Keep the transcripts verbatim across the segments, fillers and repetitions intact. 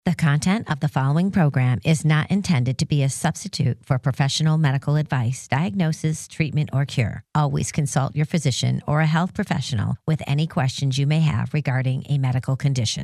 The content of the following program is not intended to be a substitute for professional medical advice, diagnosis, treatment, or cure. Always consult your physician or a health professional with any questions you may have regarding a medical condition.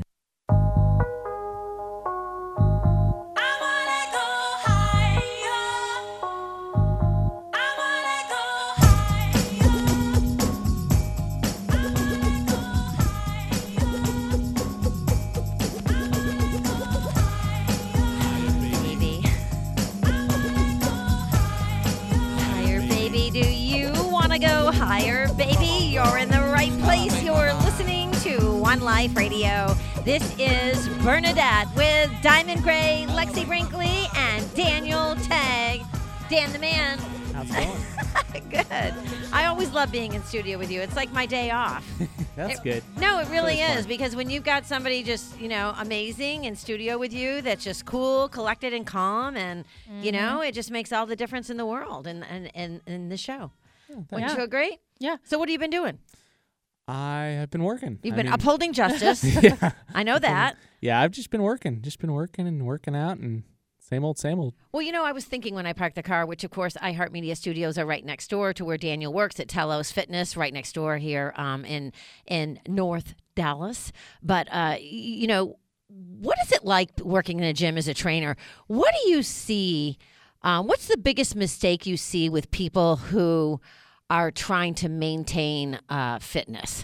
Go higher, baby. You're in the right place. You're listening to One Life Radio. This is Bernadette with Diamond Gray, Lexi Brinkley, and Daniel Tagg. Dan the man. How's it going? Good. I always love being in studio with you. It's like my day off. That's it, good. No, it really That's is fun. because when you've got somebody just, you know, amazing in studio with you that's just cool, collected, and calm, and, mm-hmm. you know, it just makes all the difference in the world and in, in, in, in the show. Oh, Wouldn't you agree? Yeah. So what have you been doing? I have been working. You've I been mean, upholding justice. yeah. I know that. Yeah, I've just been working. Just been working and working out and same old, same old. Well, you know, I was thinking when I parked the car, which, of course, iHeartMedia Studios are right next door to where Daniel works at Telos Fitness, right next door here um, in in North Dallas. But, uh, you know, what is it like working in a gym as a trainer? What do you see? Um, what's the biggest mistake you see with people who are trying to maintain uh, fitness?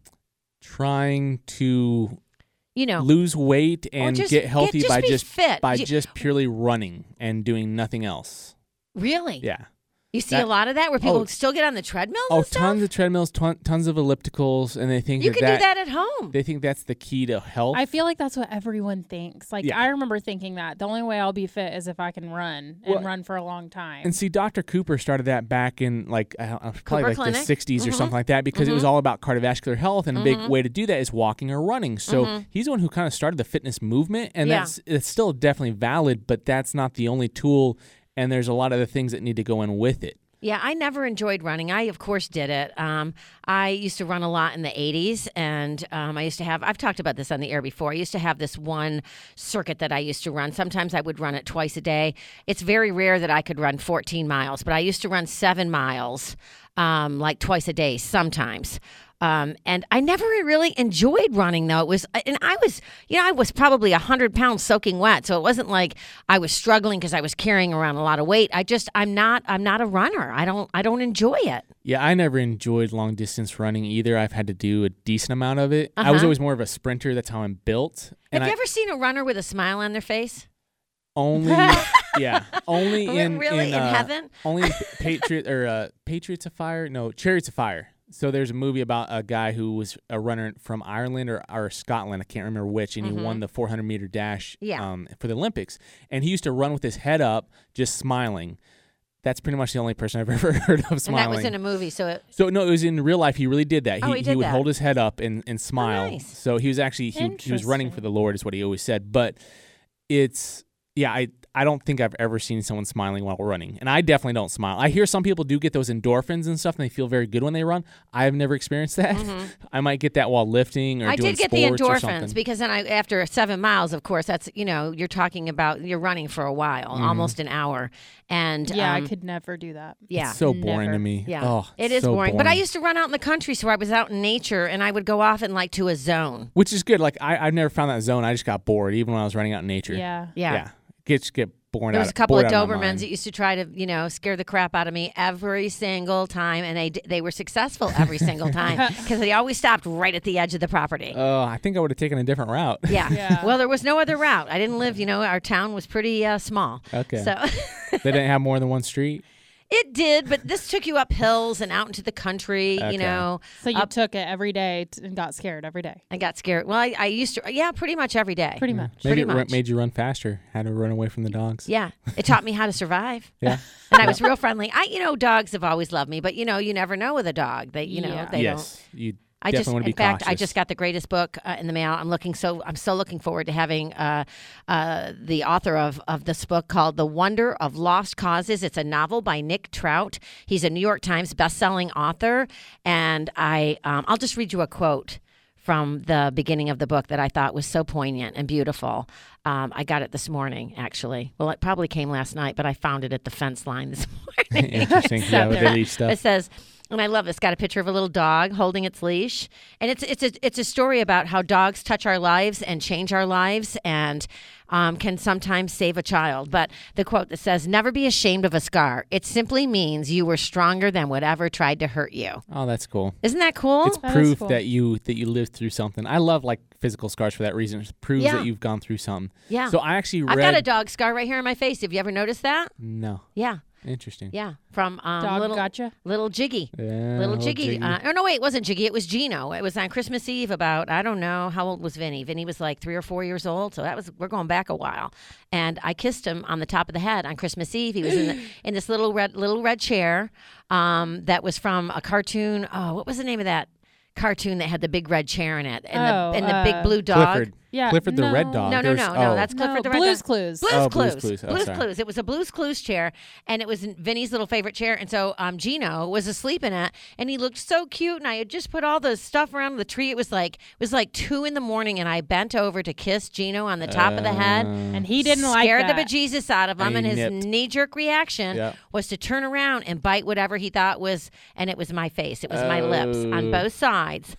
Trying to you know, lose weight and just get healthy get, just by be just fit. by You- just purely running and doing nothing else. Really? Yeah. You see That- a lot of that where people oh, still get on the treadmills Oh, and stuff? tons of treadmills, ton, tons of ellipticals, and they think You that, can that do that at home. They think that's the key to health. I feel like that's what everyone thinks. Like, Yeah. I remember thinking that. The only way I'll be fit is if I can run and Well, run for a long time. And see, Doctor Cooper started that back in like uh, probably Cooper like Clinic? the sixties or Mhm. something like that because it was all about cardiovascular health, and a big way to do that is walking or running. So he's the one who kind of started the fitness movement, and Yeah. that's it's still definitely valid, but that's not the only tool. And there's a lot of the things that need to go in with it. Yeah, I never enjoyed running. I, of course, did it. Um, I used to run a lot in the eighties, and um, I used to have, I've talked about this on the air before, I used to have this one circuit that I used to run. Sometimes I would run it twice a day. It's very rare that I could run fourteen miles, but I used to run seven miles um, like twice a day sometimes. Um, and I never really enjoyed running, though. It was, and I was, you know, I was probably a hundred pounds soaking wet, so it wasn't like I was struggling because I was carrying around a lot of weight. I just, I'm not, I'm not a runner. I don't, I don't enjoy it. Yeah, I never enjoyed long distance running either. I've had to do a decent amount of it. I was Uh-huh. always more of a sprinter. That's how I'm built. And Have you I ever seen a runner with a smile on their face? only, yeah, only in Really? in, In uh, heaven? only in Patriot or uh, Patriots of Fire. No, Chariots of Fire. So there's a movie about a guy who was a runner from Ireland or, or Scotland. I can't remember which, and he won the four hundred meter dash Yeah. um, for the Olympics. And he used to run with his head up, just smiling. That's pretty much the only person I've ever heard of smiling. And that was in a movie, so it, So no, it was in real life. He really did that. Oh, he did would that. hold his head up and, and smile. nice. So he was actually he, he was running for the Lord, is what he always said. But it's yeah, I I don't think I've ever seen someone smiling while running, and I definitely don't smile. I hear some people do get those endorphins and stuff, and they feel very good when they run. I've never experienced that. I might get that while lifting or I doing did get the sports or endorphins something. because then I, after seven miles, of course, that's, you know, you're talking about, you're running for a while, Mm-hmm. almost an hour. And yeah, um, I could never do that. yeah. It's so boring Never. to me. Yeah, Oh, it is so boring. But I used to run out in the country, so I was out in nature, and I would go off in like to a zone. which is good. Like I I've never found that zone. I just got bored even when I was running out in nature. Yeah. Yeah. yeah. Get just get bored There out. was a couple bored of out of my Dobermans mind. that used to try to, you know, scare the crap out of me every single time, and they d- they were successful every single time because they always stopped right at the edge of the property. Oh, I think I would have taken a different route. Yeah. Yeah. Well, there was no other route. I didn't live, you know, our town was pretty uh, small. Okay. So They didn't have more than one street. it did, but this took you up hills and out into the country, Okay. you know. So you Up- took it every day t- and got scared every day. I got scared. Well, I, I used to, yeah, pretty much every day. Pretty much. Maybe Pretty it ru- much. made you run faster. Had to run away from the dogs. Yeah. It taught me how to survive. Yeah. And I was real friendly. I, you know, dogs have always loved me, but, you know, you never know with a dog. They, you know, Yeah. they don't. yes. You I definitely just, want to be in fact, cautious. I just got the greatest book uh, in the mail. I'm looking so, I'm so looking forward to having uh, uh, the author of of this book called "The Wonder of Lost Causes." It's a novel by Nick Trout. He's a New York Times best-selling author, and I, um, I'll just read you a quote from the beginning of the book that I thought was so poignant and beautiful. Um, I got it this morning, actually. Well, it probably came last night, but I found it at the fence line this morning. Interesting. Yeah, with the leash stuff. It says, and I love this. Got a picture of a little dog holding its leash, and it's it's a it's a story about how dogs touch our lives and change our lives, and um, can sometimes save a child. But the quote that says, "Never be ashamed of a scar. It simply means you were stronger than whatever tried to hurt you." Oh, that's cool. Isn't that cool? It's That is proof cool. that you that you lived through something. I love like physical scars for that reason. It proves Yeah. that you've gone through something. Yeah. So I actually read. I've got a dog scar right here on my face. Have you ever noticed that? No. Yeah, Interesting. yeah. From um, Dog little gotcha? little Jiggy. Yeah, Little Jiggy. Jiggy. Uh, oh, no, wait, it wasn't Jiggy. It was Gino. It was on Christmas Eve about, I don't know, how old was Vinny? Vinny was like three or four years old. So that was, we're going back a while. And I kissed him on the top of the head on Christmas Eve. He was in, the, in this little red, little red chair um, that was from a cartoon. Oh, what was the name of that cartoon that had the big red chair in it? And, Oh, the, and the uh, big blue dog. Clifford. Yeah, Clifford the Red no. Dog. No, no, There's- no, no. oh. That's Clifford No, the Red Blue's Dog. Clues. Blue's Oh, Clues. Blue's Clues. Oh, Blue's sorry. Clues. It was a Blue's Clues chair, and it was Vinny's little favorite chair. And so um, Gino was asleep in it, and he looked so cute. And I had just put all the stuff around the tree. It was like it was like two in the morning, and I bent over to kiss Gino on the top of the head. And he didn't like Scared that. the bejesus out of him, And and he his nipped. knee-jerk reaction Yeah. was to turn around and bite whatever he thought was, and it was my face. It was my lips on Oh. both sides.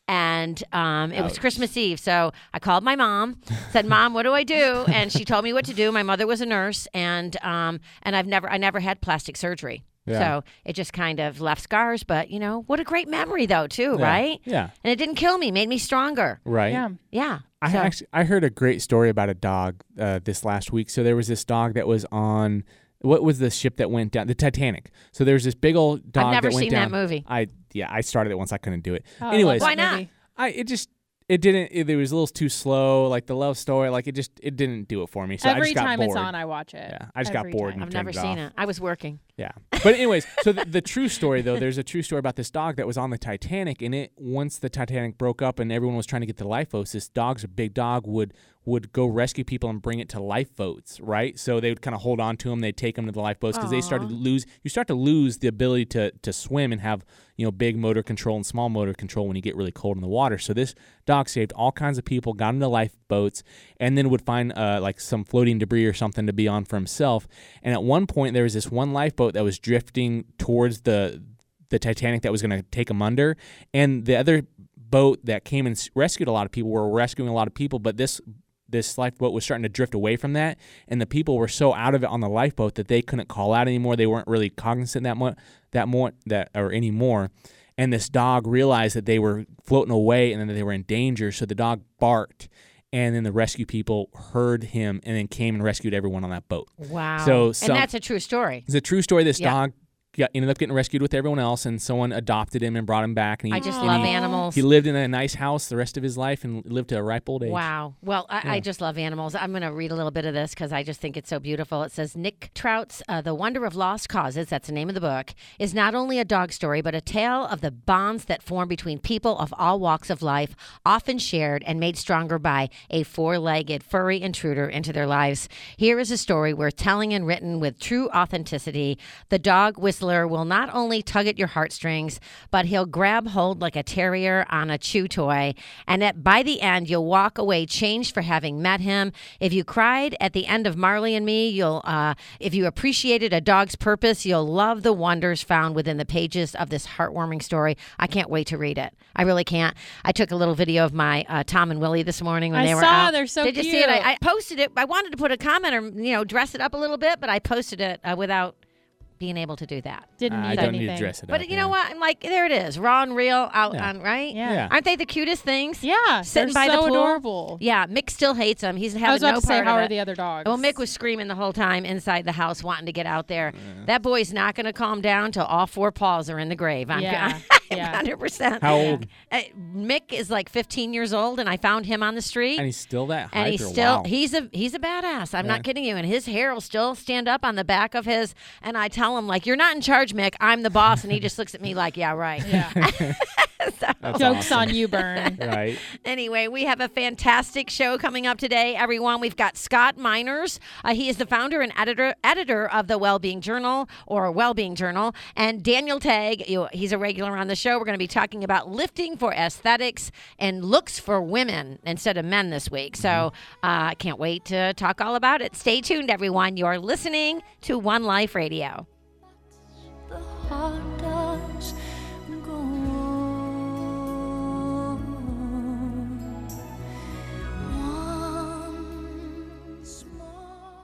And um, it was Ouch. Christmas Eve. So I called my mom, said, "Mom, what do I do?" And she told me what to do. My mother was a nurse, and um, and I've never I never had plastic surgery. Yeah. So it just kind of left scars. But, you know, what a great memory, though, too, Yeah. right? Yeah. And it didn't kill me, made me stronger. Right. Yeah. Yeah. I So- actually I heard a great story about a dog uh, this last week. So there was this dog that was on what was the ship that went down? The Titanic. So there was this big old dog I've never that went seen that down. movie. I yeah, I started it once. I couldn't do it. Oh, I love Anyways, that Why not? movie. I it just it didn't. It, it was a little too slow. Like the love story. Like it just it didn't do it for me. So I Every just got time bored. it's on, I watch it. Yeah, I just Every got bored. time. And I've never turned seen off. it. I was working. Yeah. But anyways, so the, the true story though, there's a true story about this dog that was on the Titanic, and it once the Titanic broke up and everyone was trying to get the lifeboats, this dog's a big dog would would go rescue people and bring it to lifeboats, right? So they would kind of hold on to them, they'd take them to the lifeboats because they started to lose. You start to lose the ability to to swim and have you know big motor control and small motor control when you get really cold in the water. So this dog saved all kinds of people, got into lifeboats, and then would find uh, like some floating debris or something to be on for himself. And at one point, there was this one lifeboat that was drifting towards the the Titanic that was going to take him under, and the other boat that came and s- rescued a lot of people were rescuing a lot of people, but this this lifeboat was starting to drift away from that, and the people were so out of it on the lifeboat that they couldn't call out anymore. They weren't really cognizant that much that more that or anymore. And this dog realized that they were floating away and then they were in danger, so the dog barked. And then the rescue people heard him and then came and rescued everyone on that boat. Wow. So some- and that's a true story. It's a true story. This Yeah. dog got, ended up getting rescued with everyone else, and someone adopted him and brought him back. And he, I just and love he, animals. He lived in a nice house the rest of his life and lived to a ripe old age. Wow. Well, I, Yeah. I just love animals. I'm going to read a little bit of this because I just think it's so beautiful. It says Nick Trout's uh, The Wonder of Lost Causes, that's the name of the book, is not only a dog story, but a tale of the bonds that form between people of all walks of life, often shared and made stronger by a four-legged furry intruder into their lives. Here is a story worth telling and written with true authenticity. The dog whistler will not only tug at your heartstrings, but he'll grab hold like a terrier on a chew toy. And at, by the end, you'll walk away changed for having met him. If you cried at the end of Marley and Me, you'll, uh, if you appreciated a dog's purpose, you'll love the wonders found within the pages of this heartwarming story. I can't wait to read it. I really can't. I took a little video of my uh, Tom and Willie this morning when I they were saw, out. they're so Did you cute. see it? I, I posted it. I wanted to put a comment or you know dress it up a little bit, but I posted it uh, without being able to do that. Didn't Uh, need I don't anything. need to dress it up. But you yeah. know what? I'm like, there it is, raw and real, out Yeah. on right. Yeah. Yeah. Aren't they the cutest things? Yeah, Sitting they're by so the pool. adorable. Yeah, Mick still hates them. He's having I was about no to say, part how of are it. the other dogs? Well, Mick was screaming the whole time inside the house, wanting to get out there. That boy's not going to calm down till all four paws are in the grave. I'm Yeah, yeah. one hundred percent. How old? Uh, Mick is like fifteen years old, and I found him on the street. And he's still that hyper. And he's still wow. he's a he's a badass. I'm Yeah. not kidding you. And his hair will still stand up on the back of his. And I tell him like, "You're not in charge, Mick. I'm the boss." And he just looks at me like, "Yeah, right." Yeah. That's Joke's awesome. on you, Bern. Right. Anyway, we have a fantastic show coming up today, everyone. We've got Scott Miners. Uh, he is the founder and editor editor of the Wellbeing Journal, or Wellbeing Journal. And Daniel Tagg, you, he's a regular on the show. We're going to be talking about lifting for aesthetics and looks for women instead of men this week. So I uh, can't wait to talk all about it. Stay tuned, everyone. You're listening to One Life Radio. The heart does go on once more.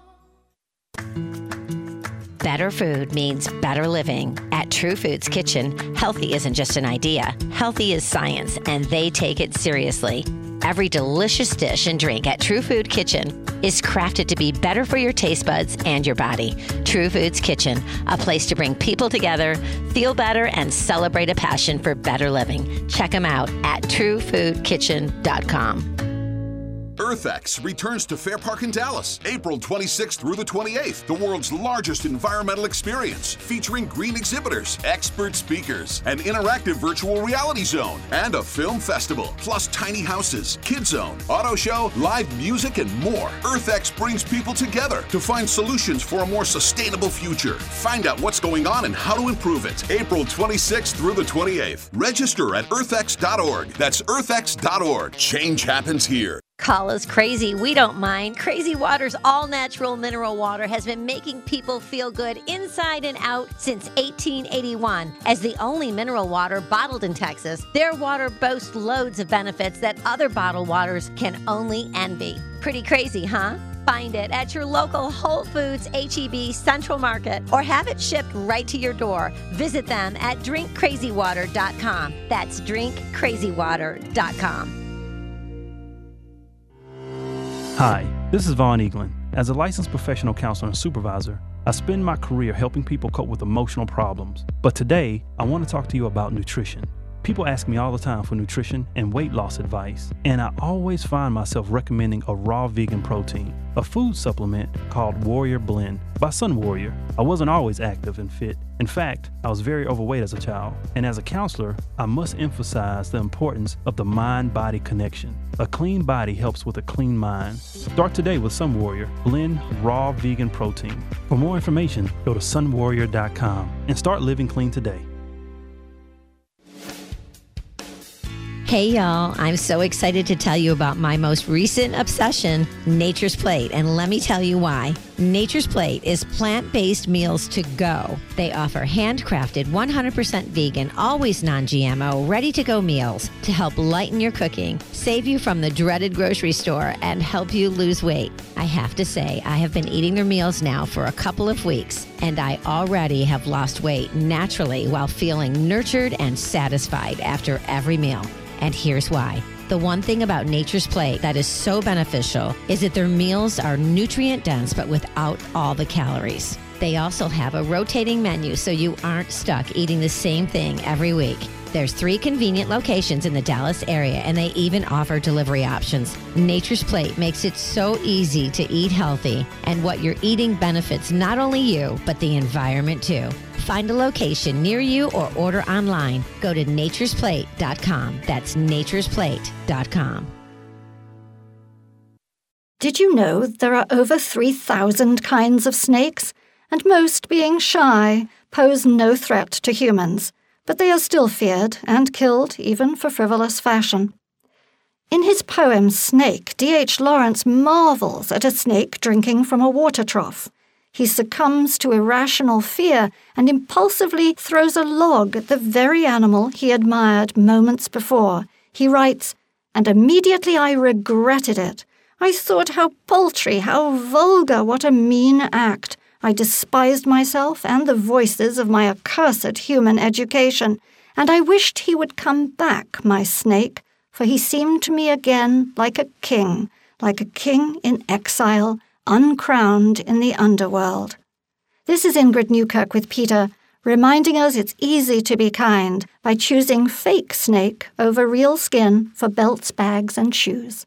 Better food means better living. At True Foods Kitchen, healthy isn't just an idea. Healthy is science, and they take it seriously. Every delicious dish and drink at True Food Kitchen is crafted to be better for your taste buds and your body. True Foods Kitchen, a place to bring people together, feel better, and celebrate a passion for better living. Check them out at true food kitchen dot com. EarthX returns to Fair Park in Dallas, April twenty-sixth through the twenty-eighth. The world's largest environmental experience, featuring green exhibitors, expert speakers, an interactive virtual reality zone, and a film festival, plus tiny houses, kid zone, auto show, live music, and more. EarthX brings people together to find solutions for a more sustainable future. Find out what's going on and how to improve it. April twenty-sixth through the twenty-eighth. Register at earth x dot org. That's earth x dot org. Change happens here. Call us crazy. We don't mind. Crazy Water's all-natural mineral water has been making people feel good inside and out since eighteen eighty-one. As the only mineral water bottled in Texas, their water boasts loads of benefits that other bottled waters can only envy. Pretty crazy, huh? Find it at your local Whole Foods, H E B, Central Market, or have it shipped right to your door. Visit them at drink crazy water dot com. That's drink crazy water dot com. Hi, this is Vaughn Eaglin. As a licensed professional counselor and supervisor, I spend my career helping people cope with emotional problems. But today, I want to talk to you about nutrition. People ask me all the time for nutrition and weight loss advice, and I always find myself recommending a raw vegan protein, a food supplement called Warrior Blend by Sun Warrior. I wasn't always active and fit. In fact, I was very overweight as a child, and as a counselor, I must emphasize the importance of the mind-body connection. A clean body helps with a clean mind. Start today with Sun Warrior Blend Raw Vegan Protein. For more information, go to sun warrior dot com and start living clean today. Hey y'all, I'm so excited to tell you about my most recent obsession, Nature's Plate, and let me tell you why. Nature's Plate is plant-based meals to go. They offer handcrafted, one hundred percent vegan, always non-G M O, ready-to-go meals to help lighten your cooking, save you from the dreaded grocery store, and help you lose weight. I have to say, I have been eating their meals now for a couple of weeks, and I already have lost weight naturally while feeling nurtured and satisfied after every meal. And here's why. The one thing about Nature's Plate that is so beneficial is that their meals are nutrient dense but without all the calories. They also have a rotating menu so you aren't stuck eating the same thing every week. There's three convenient locations in the Dallas area, and they even offer delivery options. Nature's Plate makes it so easy to eat healthy, and what you're eating benefits not only you, but the environment too. Find a location near you or order online. Go to natures plate dot com. That's natures plate dot com. Did you know there are over three thousand kinds of snakes? And most, being shy, pose no threat to humans. But they are still feared and killed even for frivolous fashion. In his poem Snake, D H Lawrence marvels at a snake drinking from a water trough. He succumbs to irrational fear and impulsively throws a log at the very animal he admired moments before. He writes, "And immediately I regretted it. I thought how paltry, how vulgar, what a mean act. I despised myself and the voices of my accursed human education, and I wished he would come back, my snake, for he seemed to me again like a king, like a king in exile, uncrowned in the underworld." This is Ingrid Newkirk with Peter, reminding us it's easy to be kind by choosing fake snake over real skin for belts, bags, and shoes.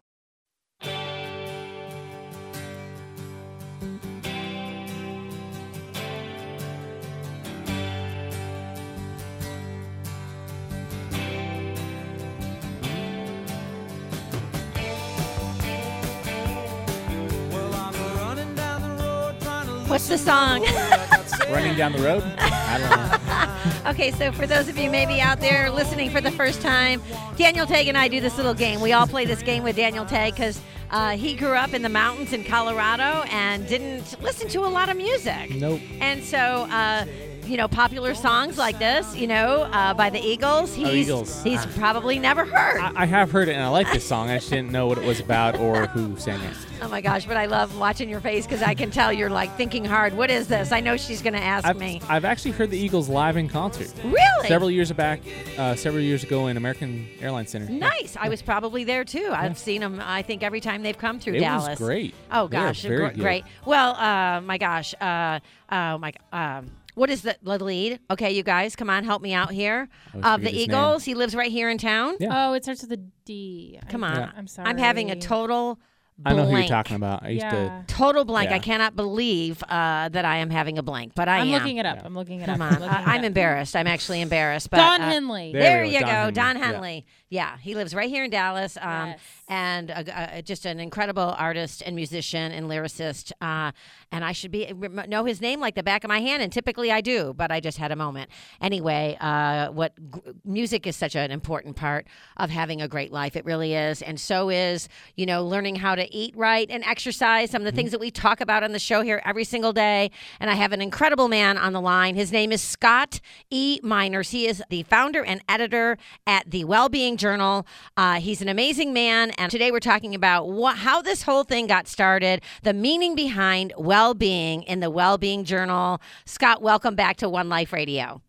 What's the song? Running down the road? I don't know. Okay, so for those of you maybe out there listening for the first time, Daniel Tagg and I do this little game. We all play this game with Daniel Tagg because uh, he grew up in the mountains in Colorado and didn't listen to a lot of music. Nope. And so, uh, you know, popular songs like this, you know, uh, by the Eagles, he's, oh, Eagles. he's Ah. probably never heard. I, I have heard it, and I like this song. I just didn't know what it was about or who sang it. Oh, my gosh, but I love watching your face because I can tell you're, like, thinking hard. What is this? I know she's going to ask I've, me. I've actually heard the Eagles live in concert. Really? Several years back, uh, several years ago in American Airlines Center. Nice. I was probably there, too. I've seen them, I think, every time they've come through It Dallas. was great. Oh, They were gosh. very gr- good. Great. Well, uh, my gosh. Uh, oh, my um, What is the, the lead? Okay, you guys, come on, help me out here. I always Of forget the his Eagles, he lives right here in town. Yeah. Oh, it starts with a D. Come I, on. Yeah. I'm sorry. I'm having a total I know blank. who you're talking about. I used Yeah. Total blank. Yeah. I cannot believe uh, that I am having a blank, but I I'm am. looking it up. I'm looking it Come up. on. I'm, looking I, it I'm up. embarrassed. I'm actually embarrassed. But, Don uh, Henley. There There, we you go, go, Don Don Henley. Henley. Yeah, he lives right here in Dallas, um, Yes. and uh, uh, just an incredible artist and musician and lyricist. Uh, and I should be rem- know his name like the back of my hand, and typically I do, but I just had a moment. Anyway, uh, what g- music is such an important part of having a great life. It really is, and so is you know learning how to eat right and exercise. Some of the things that we talk about on the show here every single day. And I have an incredible man on the line. His name is Scott E. Miners. He is the founder and editor at the Wellbeing Journal. Uh, he's an amazing man, and today we're talking about what, how this whole thing got started, the meaning behind well-being in the Wellbeing Journal. Scott, welcome back to One Life Radio.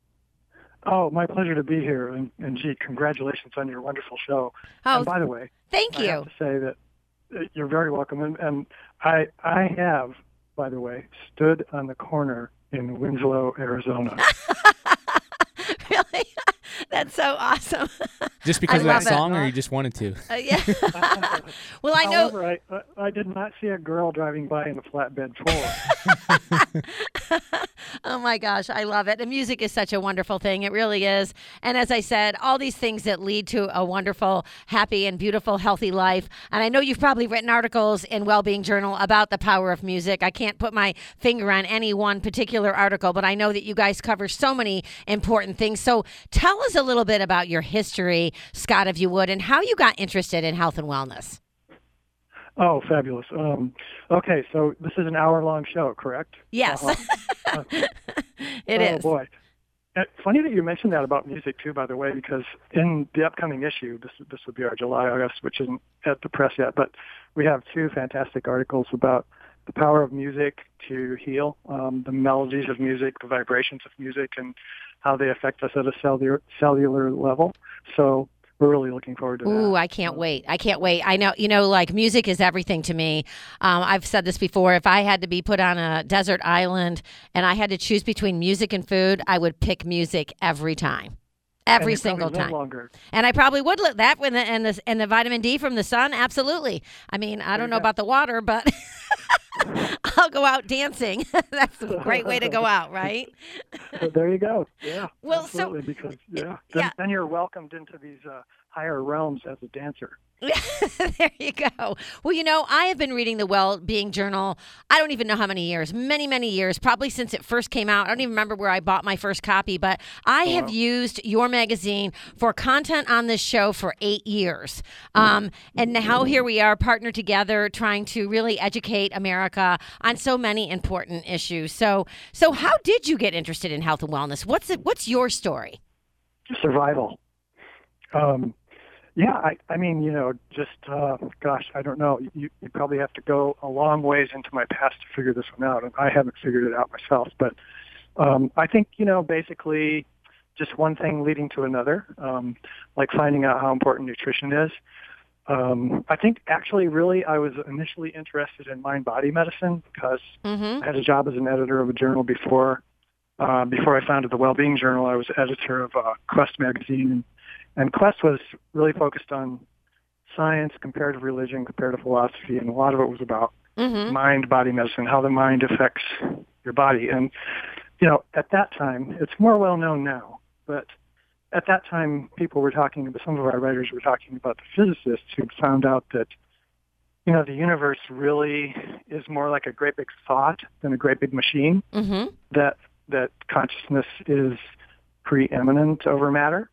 Oh, my pleasure to be here, and, and gee, congratulations on your wonderful show. Oh, and by the way, thank I you. have to say that uh, you're very welcome, and, and I I have, by the way, stood on the corner in Winslow, Arizona. Really? That's so awesome. Just because I of that love it. song, or you just wanted to? Uh, yeah. Well, I know. However, I, I I did not see a girl driving by in a flatbed Ford. Oh my gosh, I love it. The music is such a wonderful thing. It really is. And as I said, all these things that lead to a wonderful, happy, and beautiful, healthy life. And I know you've probably written articles in Wellbeing Journal about the power of music. I can't put my finger on any one particular article, but I know that you guys cover so many important things. So tell us a little bit about your history, Scott, if you would, and how you got interested in health and wellness. Oh, fabulous. Um, okay, so this is an hour-long show, correct? Yes, Uh-huh. it oh, is. boy. Uh, funny that you mentioned that about music, too, by the way, because in the upcoming issue, this this would be our July, August, which isn't at the press yet, but we have two fantastic articles about the power of music to heal, um, the melodies of music, the vibrations of music, and how they affect us at a cellular, cellular level. So we're really looking forward to that. Ooh, I can't wait. I can't wait. I know, you know, like music is everything to me. Um, I've said this before. If I had to be put on a desert island and I had to choose between music and food, I would pick music every time. Every And it single probably no time. longer. And I probably would look that with the, and the and the vitamin D from the sun. Absolutely. I mean, I don't know you go. about the water, but I'll go out dancing. That's a great way to go out, right? So there you go. Yeah, Well, so- absolutely, because, yeah, then, Yeah. then you're welcomed into these uh, higher realms as a dancer. There you go. Well, you know, I have been reading the Well-Being Journal. I don't even know how many years, many, many years, probably since it first came out. I don't even remember where I bought my first copy, but I have used your magazine for content on this show for eight years. Um, and now here we are partnered together trying to really educate America on so many important issues. So, so how did you get interested in health and wellness? What's it, what's your story? Survival. Um, yeah, I, I mean, you know, just, uh, gosh, I don't know. You, you probably have to go a long ways into my past to figure this one out, and I haven't figured it out myself. But um, I think, you know, basically just one thing leading to another, um, like finding out how important nutrition is. Um, I think actually really I was initially interested in mind-body medicine because Mm-hmm. I had a job as an editor of a journal before. Uh, before I founded the Wellbeing Journal, I was editor of uh, Quest magazine, and, and Quest was really focused on science, comparative religion, comparative philosophy, and a lot of it was about Mm-hmm. mind-body medicine, how the mind affects your body. And, you know, at that time, it's more well-known now, but at that time, people were talking, some of our writers were talking about the physicists who found out that you know, the universe really is more like a great big thought than a great big machine. Mm-hmm. That that consciousness is preeminent over matter,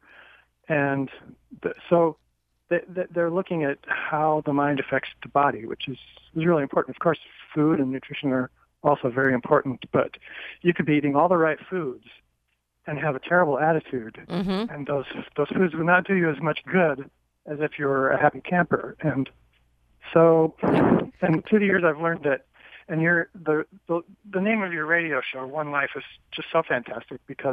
and the, so they, they're looking at how the mind affects the body, which is, is really important. Of course, food and nutrition are also very important, but you could be eating all the right foods and have a terrible attitude, Mm-hmm. and those those foods would not do you as much good as if you're a happy camper. And so, and through the years, I've learned that. And your the, the the name of your radio show, One Life, is just so fantastic because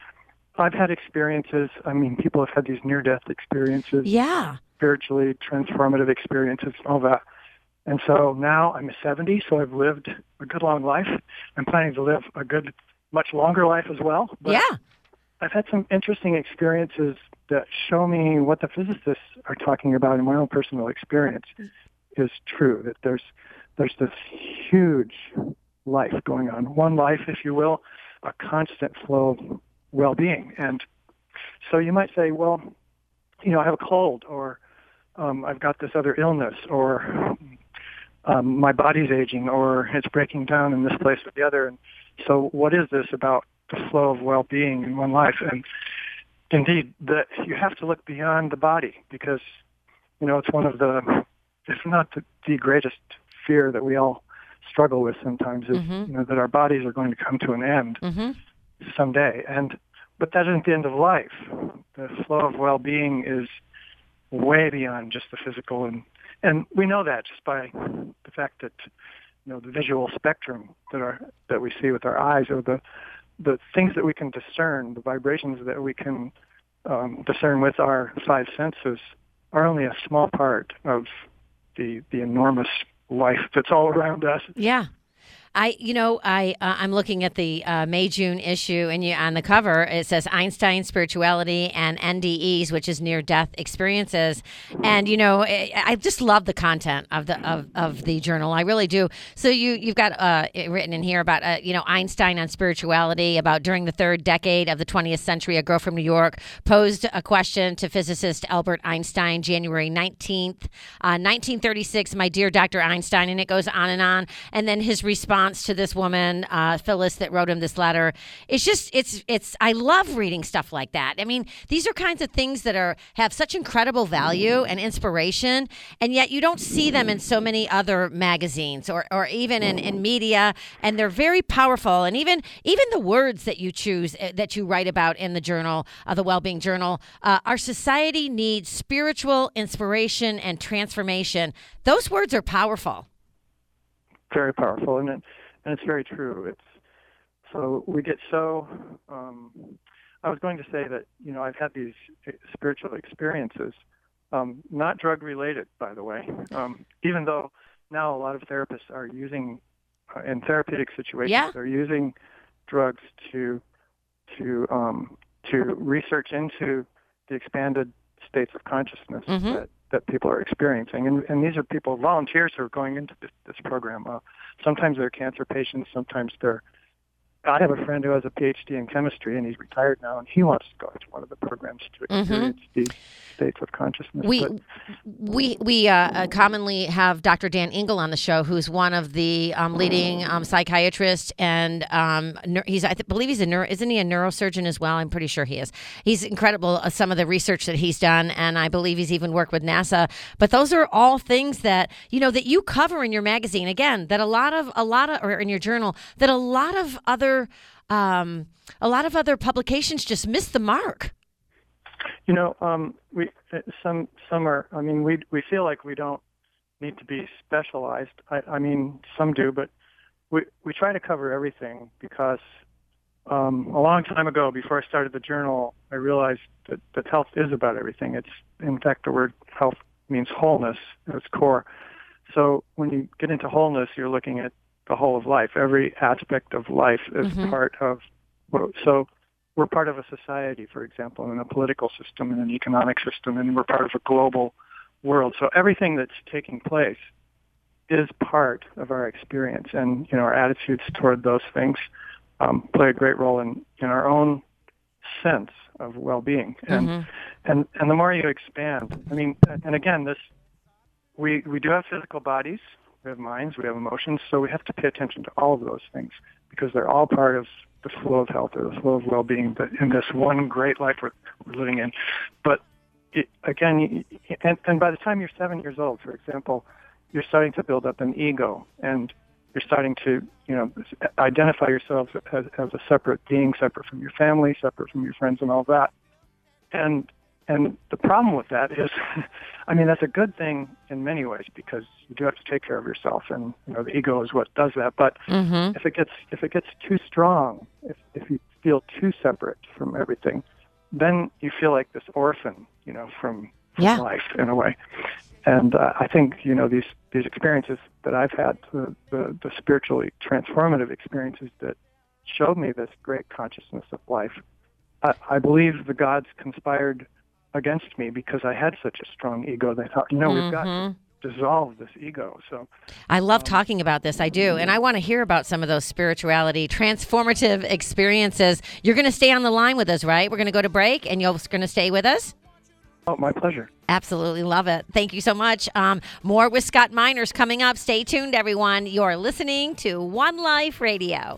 I've had experiences. I mean, people have had these near-death experiences, Yeah. spiritually transformative experiences, all that. And so now I'm seventy, so I've lived a good long life. I'm planning to live a good, much longer life as well. But Yeah. I've had some interesting experiences that show me what the physicists are talking about in my own personal experience is true, that there's there's this huge life going on, one life, if you will, a constant flow of well-being. And so you might say, well, you know, I have a cold, or um, I've got this other illness, or um, my body's aging, or it's breaking down in this place or the other. And so what is this about the flow of well-being in one life? And indeed, that you have to look beyond the body because, you know, it's one of the, if not the, the greatest fear that we all struggle with sometimes is, Mhm. you know, that our bodies are going to come to an end Mm-hmm. someday. And but that isn't the end of life. The flow of well-being is way beyond just the physical, and and we know that just by the fact that, you know, the visual spectrum that are that we see with our eyes, or the the things that we can discern, the vibrations that we can um, discern with our five senses, are only a small part of the the enormous life that's all around us. Yeah. I, you know, I, uh, I'm looking at the uh, May June issue, and you, on the cover it says Einstein, spirituality, and N D Es, which is near-death experiences. And you know, I, I just love the content of the of, of the journal. I really do. So you you've got uh, it written in here about uh, you know, Einstein on spirituality, about during the third decade of the twentieth century, a girl from New York posed a question to physicist Albert Einstein, January nineteenth, uh, nineteen thirty-six. My dear Doctor Einstein, and it goes on and on. And then his response to this woman, uh, Phyllis, that wrote him this letter. It's just, it's, it's, I love reading stuff like that. I mean, these are kinds of things that are, have such incredible value and inspiration, and yet you don't see them in so many other magazines or, or even in, in media, and they're very powerful. And even, even the words that you choose, uh, that you write about in the journal, uh, the Wellbeing Journal, uh, our society needs spiritual inspiration and transformation. Those words are powerful. Very powerful, and it, and it's very true. It's so we get so. Um, I was going to say that, you know, I've had these spiritual experiences, um, not drug related, by the way. Um, even though now a lot of therapists are using, uh, in therapeutic situations, Yeah. they're using drugs to to um, to research into the expanded states of consciousness Mhm. that. that people are experiencing. And, and these are people, volunteers who are going into this, this program. Uh, sometimes they're cancer patients, sometimes they're, I have a friend who has a P H D in chemistry, and he's retired now, and he wants to go into one of the programs to experience mm-hmm. these states of consciousness. We but, we we uh, uh, commonly have Doctor Dan Engel on the show, who's one of the um, leading um, psychiatrists, and um, neur- he's I th- believe he's a neuro, isn't he a neurosurgeon as well? I'm pretty sure he is. He's incredible. Uh, some of the research that he's done, and I believe he's even worked with NASA. But those are all things that, you know, that you cover in your magazine. Again, that a lot of a lot of or in your journal, that a lot of other um, a lot of other publications just miss the mark. You know, um, we some some are. I mean, we we feel like we don't need to be specialized. I, I mean, some do, but we we try to cover everything because um, a long time ago, before I started the journal, I realized that, that health is about everything. It's in fact, the word health means wholeness at its core. So when you get into wholeness, you're looking at the whole of life. Every aspect of life is Mm-hmm. part of. So. We're part of a society, for example, and a political system and an economic system, and we're part of a global world. So everything that's taking place is part of our experience, and you know our attitudes toward those things um, play a great role in, in our own sense of well-being. And Mm-hmm. and and the more you expand, I mean, and again, this we, we do have physical bodies, we have minds, we have emotions, so we have to pay attention to all of those things because they're all part of the flow of health or the flow of well-being in this one great life we're, we're living in. But it, again, and, and by the time you're seven years old, for example, you're starting to build up an ego, and you're starting to, you know, identify yourself as, as a separate being, separate from your family, separate from your friends, and all that. And and the problem with that is, I mean, that's a good thing in many ways because you do have to take care of yourself, and you know, the ego is what does that. But mm-hmm. if it gets if it gets too strong, if if you feel too separate from everything, then you feel like this orphan, you know, from, from yeah. life in a way. And uh, I think, you know, these, these experiences that I've had, the, the, the spiritually transformative experiences that showed me this great consciousness of life, I, I believe the gods conspired against me because I had such a strong ego. They thought, you know, mm-hmm. we've got to dissolve this ego. So I love um, talking about this. I do. And I want to hear about some of those spirituality transformative experiences. You're going to stay on the line with us, right? We're going to go to break and you're going to stay with us? Oh, my pleasure. Absolutely love it. Thank you so much. Um, more with Scott Miners coming up. Stay tuned, everyone. You're listening to One Life Radio.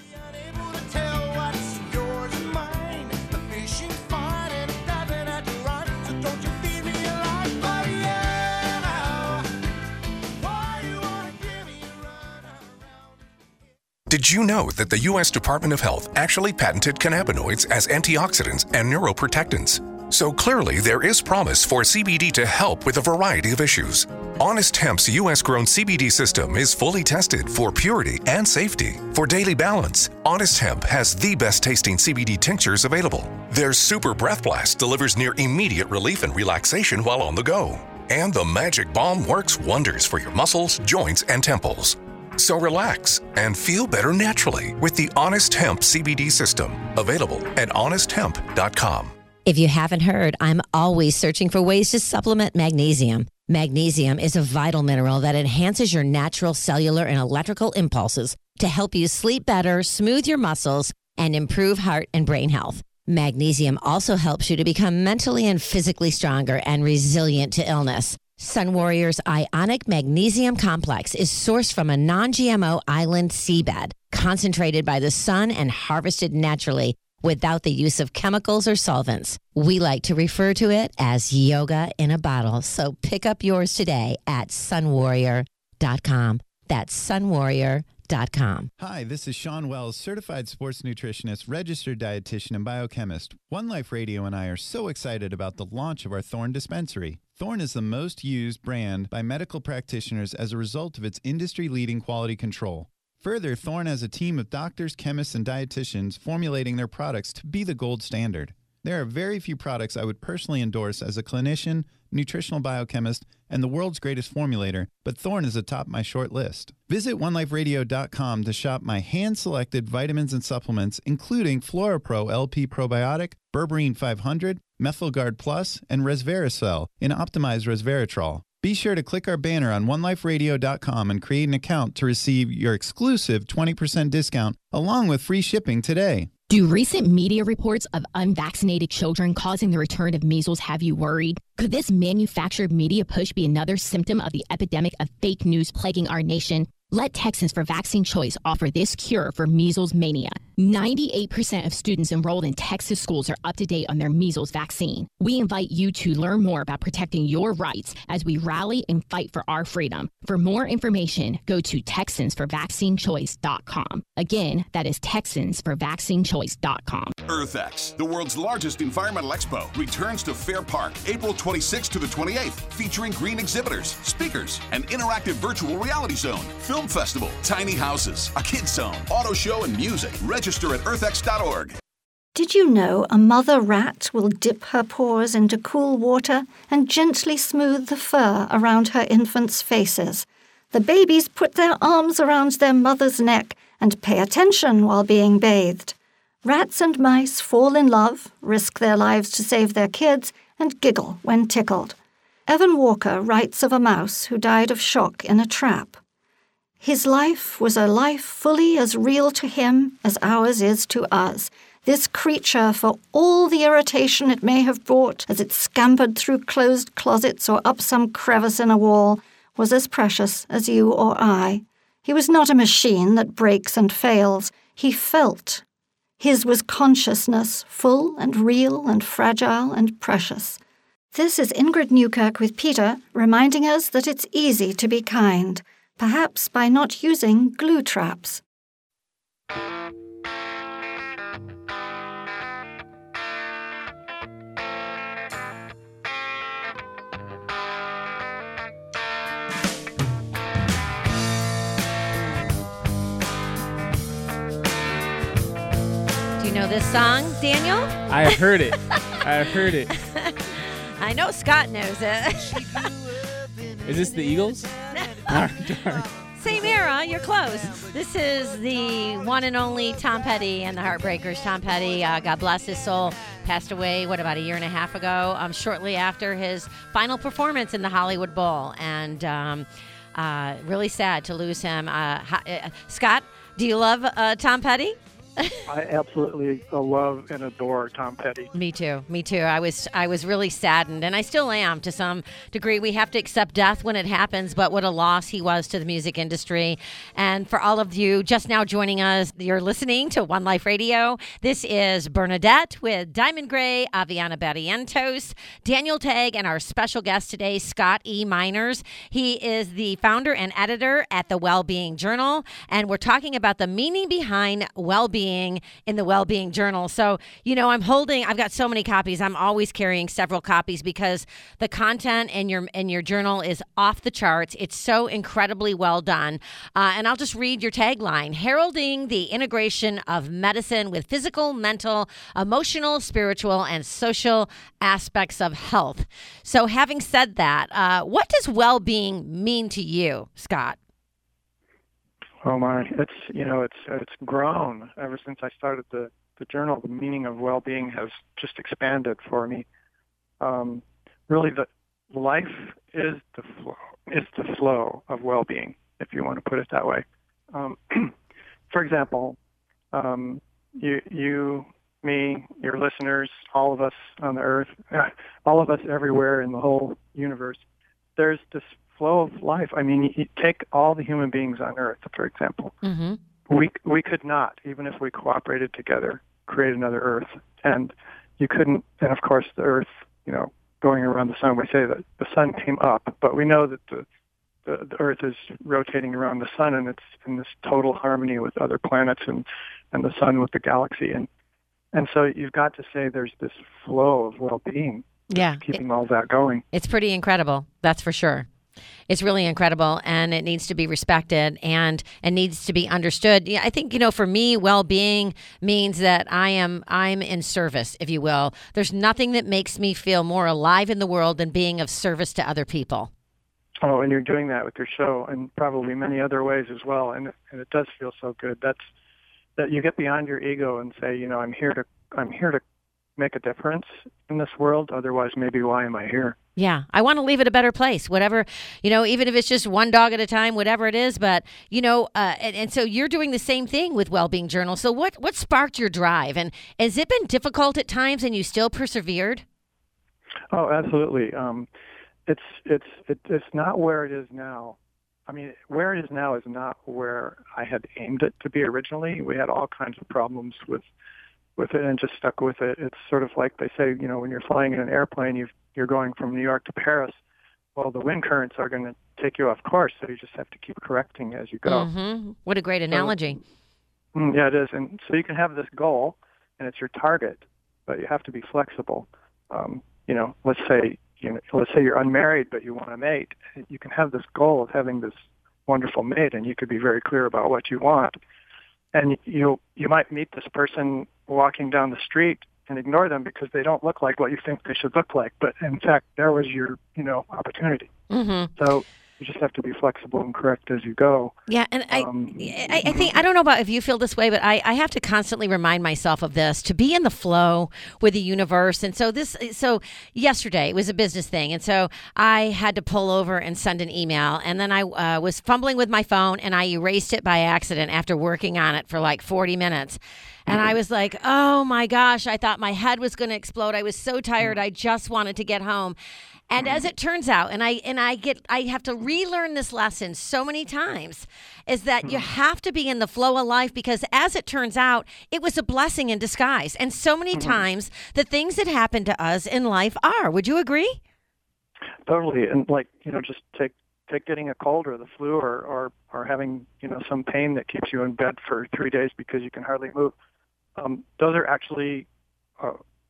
Did you know that the U S Department of Health actually patented cannabinoids as antioxidants and neuroprotectants? So clearly, there is promise for C B D to help with a variety of issues. Honest Hemp's U S-grown C B D system is fully tested for purity and safety. For daily balance, Honest Hemp has the best-tasting C B D tinctures available. Their Super Breath Blast delivers near immediate relief and relaxation while on the go. And the Magic Balm works wonders for your muscles, joints, and temples. So relax and feel better naturally with the Honest Hemp C B D system, available at honest hemp dot com. If you haven't heard, I'm always searching for ways to supplement magnesium. Magnesium is a vital mineral that enhances your natural cellular and electrical impulses to help you sleep better, smooth your muscles, and improve heart and brain health. Magnesium also helps you to become mentally and physically stronger and resilient to illness. Sun Warrior's Ionic Magnesium Complex is sourced from a non-G M O island seabed, concentrated by the sun and harvested naturally without the use of chemicals or solvents. We like to refer to it as yoga in a bottle, so pick up yours today at sun warrior dot com. That's sun warrior dot com. Hi, this is Sean Wells, certified sports nutritionist, registered dietitian, and biochemist. One Life Radio and I are so excited about the launch of our Thorne dispensary. Thorne is the most used brand by medical practitioners as a result of its industry-leading quality control. Further, Thorne has a team of doctors, chemists, and dietitians formulating their products to be the gold standard. There are very few products I would personally endorse as a clinician, nutritional biochemist, and the world's greatest formulator, but Thorne is atop my short list. Visit one life radio dot com to shop my hand-selected vitamins and supplements, including FloraPro L P Probiotic, Berberine five hundred, MethylGuard Plus, and Resveratrol in optimized resveratrol. Be sure to click our banner on one life radio dot com and create an account to receive your exclusive twenty percent discount along with free shipping today. Do recent media reports of unvaccinated children causing the return of measles have you worried? Could this manufactured media push be another symptom of the epidemic of fake news plaguing our nation? Let Texans for Vaccine Choice offer this cure for measles mania. ninety-eight percent of students enrolled in Texas schools are up to date on their measles vaccine. We invite you to learn more about protecting your rights as we rally and fight for our freedom. For more information, go to texans for vaccine choice dot com. Again, that is texans for vaccine choice dot com. EarthX, the world's largest environmental expo, returns to Fair Park April twenty-sixth to the twenty-eighth, featuring green exhibitors, speakers, an interactive virtual reality zone, film festival, tiny houses, a kids zone, auto show, and music. Register at earth x dot org. Did you know a mother rat will dip her paws into cool water and gently smooth the fur around her infants' faces? The babies put their arms around their mother's neck and pay attention while being bathed. Rats and mice fall in love, risk their lives to save their kids, and giggle when tickled. Evan Walker writes of a mouse who died of shock in a trap. His life was a life fully as real to him as ours is to us. This creature, for all the irritation it may have brought as it scampered through closed closets or up some crevice in a wall, was as precious as you or I. He was not a machine that breaks and fails. He felt. His was consciousness, full and real and fragile and precious. This is Ingrid Newkirk with Peter, reminding us that it's easy to be kind, perhaps by not using glue traps. Do you know this song, Daniel? I heard it. I heard it. I know Scott knows it. Is this the Eagles? Darn, darn. Same era, you're close. This is the one and only Tom Petty and the Heartbreakers. Tom Petty, uh, God bless his soul, passed away, what, about a year and a half ago, um, shortly after his final performance in the Hollywood Bowl. And um, uh, really sad to lose him. Uh, uh, Scott, do you love uh, Tom Petty? I absolutely love and adore Tom Petty. Me too. Me too. I was I was really saddened, and I still am to some degree. We have to accept death when it happens, but what a loss he was to the music industry. And for all of you just now joining us, you're listening to One Life Radio. This is Bernadette with Diamond Gray, Aviana Barrientos, Daniel Tagg, and our special guest today, Scott E. Miners. He is the founder and editor at the Wellbeing Journal, and we're talking about the meaning behind well-being in the Wellbeing Journal. So, you know, I'm holding, I've got so many copies. I'm always carrying several copies because the content in your in your journal is off the charts. It's so incredibly well done. Uh, and I'll just read your tagline: heralding the integration of medicine with physical, mental, emotional, spiritual, and social aspects of health. So having said that, uh, what does well-being mean to you, Scott? Oh my! It's you know it's it's grown ever since I started the, the journal. The meaning of well-being has just expanded for me. Um, really, the life is the flow, is the flow of well-being, if you want to put it that way. Um, for example, um, you you me, your listeners, all of us on the earth, all of us everywhere in the whole universe. There's this flow of life. I mean, you take all the human beings on Earth, for example. Mm-hmm. We we could not, even if we cooperated together, create another Earth. And you couldn't. And of course, the Earth, you know, going around the sun. We say that the sun came up, but we know that the the, the Earth is rotating around the sun, and it's in this total harmony with other planets and and the sun with the galaxy. And and so you've got to say there's this flow of well-being. Yeah, keeping it, all that going. It's pretty incredible. That's for sure. It's really incredible, and it needs to be respected and it needs to be understood. Yeah, I think, you know, for me, well-being means that I am I'm in service, if you will. There's nothing that makes me feel more alive in the world than being of service to other people. Oh, and you're doing that with your show, and probably many other ways as well. And and it does feel so good. That's that you get beyond your ego and say, you know, I'm here to I'm here to make a difference in this world. Otherwise, maybe why am I here? Yeah, I want to leave it a better place, whatever, you know, even if it's just one dog at a time, whatever it is. But, you know, uh, and, and so you're doing the same thing with Wellbeing Journal. So what, what sparked your drive? And has it been difficult at times and you still persevered? Oh, absolutely. Um, it's, it's, it, it's not where it is now. I mean, where it is now is not where I had aimed it to be originally. We had all kinds of problems with with it and just stuck with it. It's sort of like they say, you know, when you're flying in an airplane, you've, you're going from New York to Paris. Well, the wind currents are going to take you off course, so you just have to keep correcting as you go. Mm-hmm. What a great analogy. So, yeah, it is. And so you can have this goal, and it's your target, but you have to be flexible. Um, you know, let's say, you know, let's say you're unmarried, but you want a mate. You can have this goal of having this wonderful mate, and you could be very clear about what you want. And you you might meet this person walking down the street and ignore them because they don't look like what you think they should look like. But in fact, there was your, you know, opportunity. Mm-hmm. So You just have to be flexible and correct as you go. Yeah, and I, Um, I, I think I don't know about if you feel this way, but I, I have to constantly remind myself of this to be in the flow with the universe. And so this, so yesterday it was a business thing, and so I had to pull over and send an email, and then I uh, was fumbling with my phone, and I erased it by accident after working on it for like forty minutes. And I was like, oh my gosh, I thought my head was going to explode. I was so tired. I just wanted to get home. And as it turns out, and I and I get I have to relearn this lesson so many times, is that you have to be in the flow of life, because as it turns out, it was a blessing in disguise. And so many times the things that happen to us in life are. Would you agree? Totally. And like, you know, just take take getting a cold or the flu, or, or, or having, you know, some pain that keeps you in bed for three days because you can hardly move. Um, those are actually uh,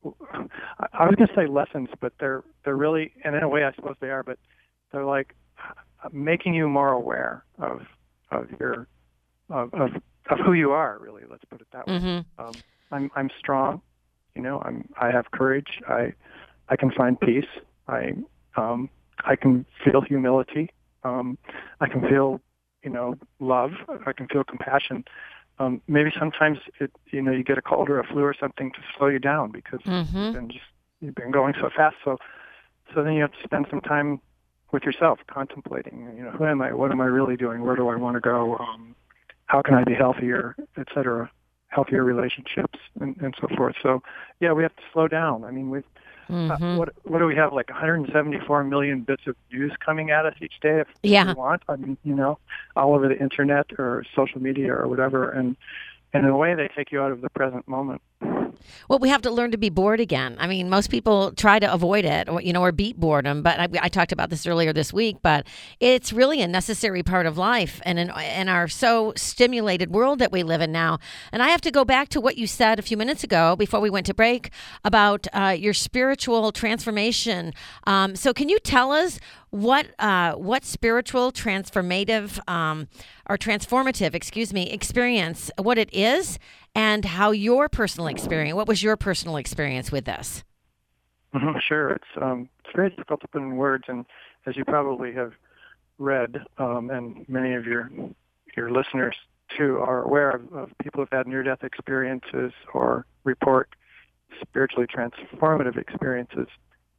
I was going to say lessons, but they're they're really, and in a way I suppose they are, but they're like making you more aware of of your of of, of who you are. Really, let's put it that way. Mm-hmm. Um, I'm I'm strong, you know. I'm I have courage. I I can find peace. I um I can feel humility. Um, I can feel, you know, love. I can feel compassion. Um, maybe sometimes it, you know, you get a cold or a flu or something to slow you down because mm-hmm. you've been just you've been going so fast. So, so then you have to spend some time with yourself, contemplating. You know, who am I? What am I really doing? Where do I want to go? Um, how can I be healthier, et cetera? Healthier relationships and, and so forth. So, yeah, we have to slow down. I mean, we've mm-hmm. uh, what what do we have? Like one hundred seventy-four million bits of news coming at us each day, if yeah. we want. I mean, you know, all over the internet or social media or whatever, and and in a way, they take you out of the present moment. Well, we have to learn to be bored again. I mean, most people try to avoid it, or you know, or beat boredom. But I, I talked about this earlier this week. But it's really a necessary part of life, and in, in our so stimulated world that we live in now. And I have to go back to what you said a few minutes ago before we went to break about uh, your spiritual transformation. Um, so, can you tell us what uh, what spiritual transformative um, or transformative, excuse me, experience, what it is, and how your personal experience, what was your personal experience with this? Mm-hmm, sure. It's um, it's very difficult to put in words, and as you probably have read, um, and many of your your listeners too are aware of, of people who've had near-death experiences or report spiritually transformative experiences.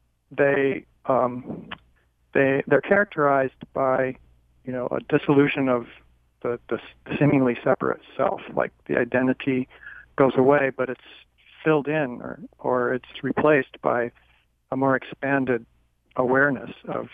They um, they they're characterized by, you know, a dissolution of the, the seemingly separate self, like the identity goes away, but it's filled in or, or it's replaced by a more expanded awareness of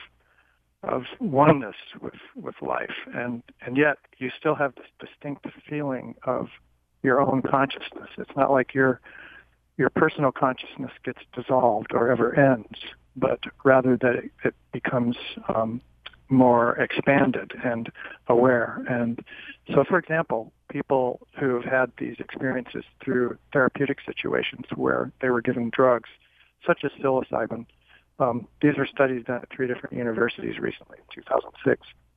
of oneness with, with life. And, and yet you still have this distinct feeling of your own consciousness. It's not like your your personal consciousness gets dissolved or ever ends, but rather that it, it becomes um, more expanded and aware. And so, for example, people who have had these experiences through therapeutic situations where they were given drugs, such as psilocybin, um, these were studies done at three different universities recently in two thousand six.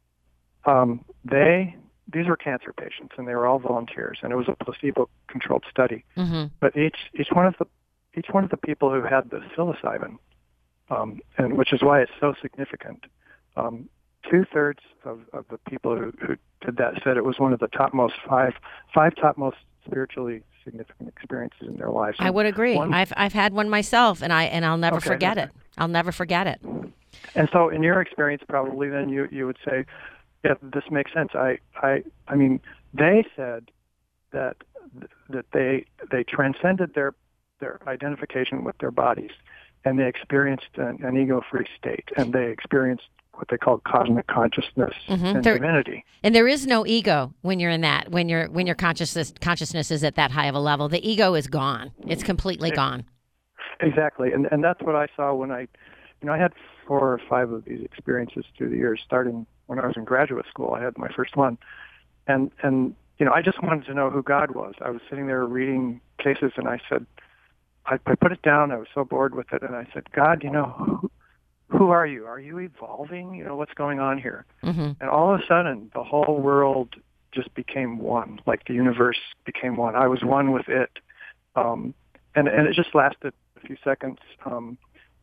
Um, they these were cancer patients, and they were all volunteers, and it was a placebo-controlled study. Mm-hmm. But each each one of the each one of the people who had the psilocybin, um, and which is why it's so significant. Um, Two-thirds of, of the people who, who did that said it was one of the topmost five, five top most spiritually significant experiences in their lives. I would agree. One, I've I've had one myself, and I and I'll never okay, forget okay. it. I'll never forget it. And so, in your experience, probably then you you would say, yeah, this makes sense. I I I mean, they said that that they they transcended their their identification with their bodies, and they experienced an, an ego-free state, and they experienced what they call cosmic consciousness mm-hmm. and there, divinity. And there is no ego when you're in that, when your when your consciousness consciousness is at that high of a level. The ego is gone. It's completely gone. Exactly. And and that's what I saw when I, you know, I had four or five of these experiences through the years, starting when I was in graduate school. I had my first one. And, and you know, I just wanted to know who God was. I was sitting there reading cases, and I said, I, I put it down. I was so bored with it. And I said, God, you know, who, Who are you? Are you evolving? You know, what's going on here? Mm-hmm. And all of a sudden, the whole world just became one, like the universe became one. I was one with it. Um, and, and it just lasted a few seconds. Um,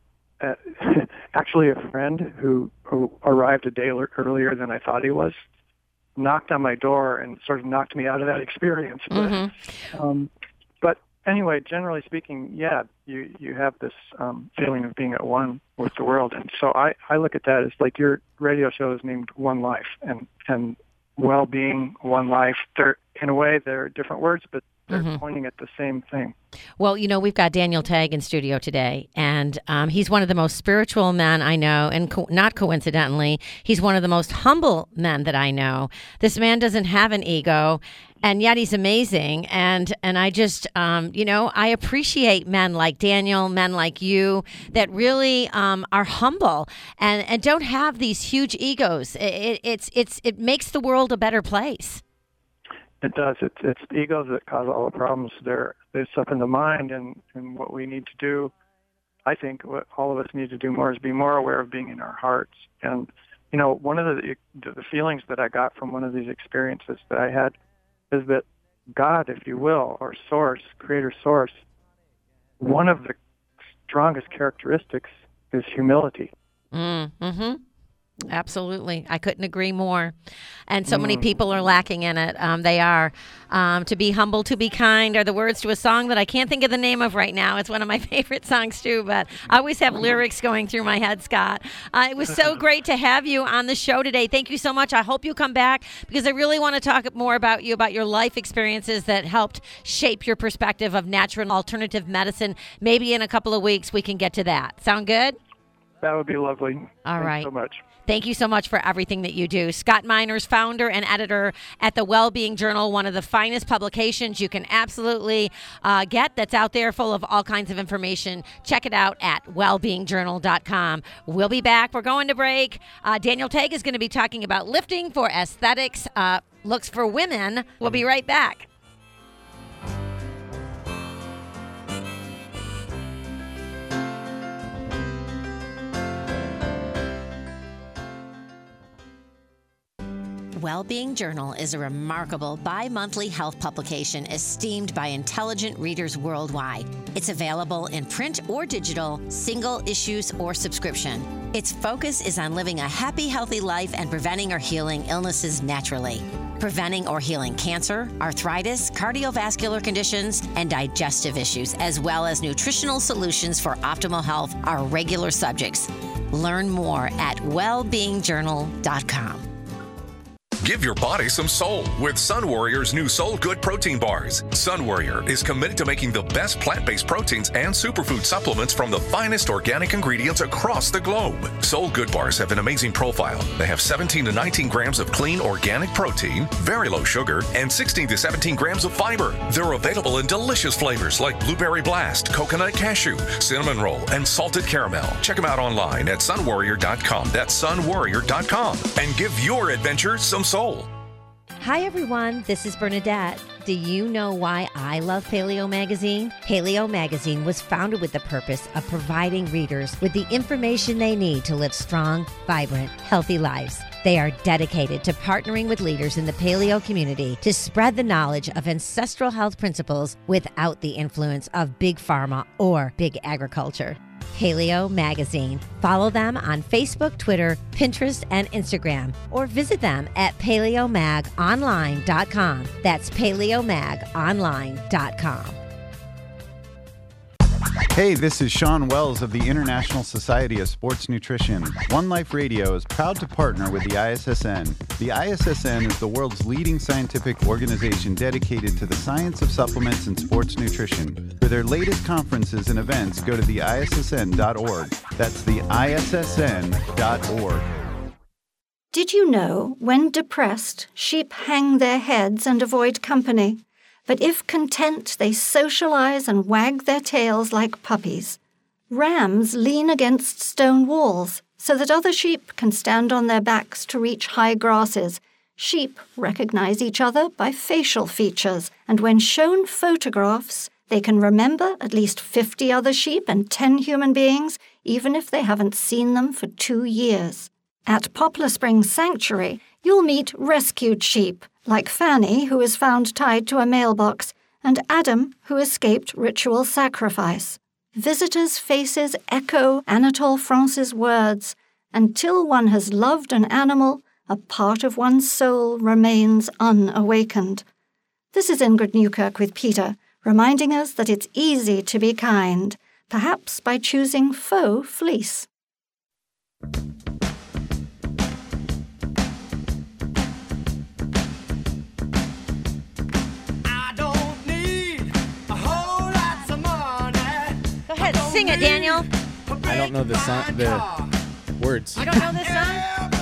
uh, actually a friend who, who arrived a day l- earlier than I thought he was, knocked on my door and sort of knocked me out of that experience. But, Mm-hmm. um, but anyway, generally speaking, yeah, you, you have this um, feeling of being at one with the world. And so I, I look at that as like your radio show is named One Life, and, and well-being, one life. They're, in a way, they're different words, but they're Mm-hmm. pointing at the same thing. Well, you know, we've got Daniel Tagg in studio today, and um, he's one of the most spiritual men I know, and co- not coincidentally, he's one of the most humble men that I know. This man doesn't have an ego, and yet he's amazing. And and I just, um, you know, I appreciate men like Daniel, men like you, that really um, are humble and, and don't have these huge egos. It, it, it's it's it makes the world a better place. It does. It's it's the egos that cause all the problems. They're it's up in the mind, and, and what we need to do, I think, what all of us need to do more is be more aware of being in our hearts. And you know, one of the the feelings that I got from one of these experiences that I had is that God, if you will, or Source, Creator Source, one of the strongest characteristics is humility. Mm-hmm. Absolutely. I couldn't agree more. And so many people are lacking in it. Um, they are. Um, to be humble, to be kind are the words to a song that I can't think of the name of right now. It's one of my favorite songs, too, but I always have lyrics going through my head, Scott. Uh, it was so great to have you on the show today. Thank you so much. I hope you come back because I really want to talk more about you, about your life experiences that helped shape your perspective of natural and alternative medicine. Maybe in a couple of weeks we can get to that. Sound good? That would be lovely. All Thanks right. so much. Thank you so much for everything that you do. Scott Miners, founder and editor at the Wellbeing Journal, one of the finest publications you can absolutely uh, get that's out there, full of all kinds of information. Check it out at well being journal dot com. We'll be back. We're going to break. Uh, Daniel Tagg is going to be talking about lifting for aesthetics, uh, looks for women. We'll be right back. Wellbeing Journal is a remarkable bi-monthly health publication esteemed by intelligent readers worldwide. It's available in print or digital, single issues or subscription. Its focus is on living a happy, healthy life and preventing or healing illnesses naturally. Preventing or healing cancer, arthritis, cardiovascular conditions, and digestive issues, as well as nutritional solutions for optimal health are regular subjects. Learn more at well being journal dot com. Give your body some soul with Sun Warrior's new Soul Good protein bars. Sun Warrior is committed to making the best plant-based proteins and superfood supplements from the finest organic ingredients across the globe. Soul Good bars have an amazing profile. They have seventeen to nineteen grams of clean organic protein, very low sugar, and sixteen to seventeen grams of fiber. They're available in delicious flavors like Blueberry Blast, Coconut Cashew, Cinnamon Roll, and Salted Caramel. Check them out online at sun warrior dot com. That's sun warrior dot com. And give your adventure some soul. Hi, everyone. This is Bernadette. Do you know why I love Paleo Magazine? Paleo Magazine was founded with the purpose of providing readers with the information they need to live strong, vibrant, healthy lives. They are dedicated to partnering with leaders in the paleo community to spread the knowledge of ancestral health principles without the influence of big pharma or big agriculture. Paleo Magazine. Follow them on Facebook, Twitter, Pinterest, and Instagram, or visit them at paleo mag online dot com. That's paleo mag online dot com. Hey, this is Sean Wells of the International Society of Sports Nutrition. One Life Radio is proud to partner with the I S S N. The I S S N is the world's leading scientific organization dedicated to the science of supplements and sports nutrition. For their latest conferences and events, go to the I S S N dot org. That's the I S S N dot org. Did you know, when depressed, sheep hang their heads and avoid company? But if content, they socialize and wag their tails like puppies. Rams lean against stone walls so that other sheep can stand on their backs to reach high grasses. Sheep recognize each other by facial features, and when shown photographs, they can remember at least fifty other sheep and ten human beings, even if they haven't seen them for two years. At Poplar Springs Sanctuary, you'll meet rescued sheep, like Fanny, who was found tied to a mailbox, and Adam, who escaped ritual sacrifice. visitors' faces echo Anatole France's words, until one has loved an animal, a part of one's soul remains unawakened. This is Ingrid Newkirk with Peter, reminding us that it's easy to be kind, perhaps by choosing faux fleece. Go ahead, sing it, Daniel. I don't know the song, the words. You don't know this song?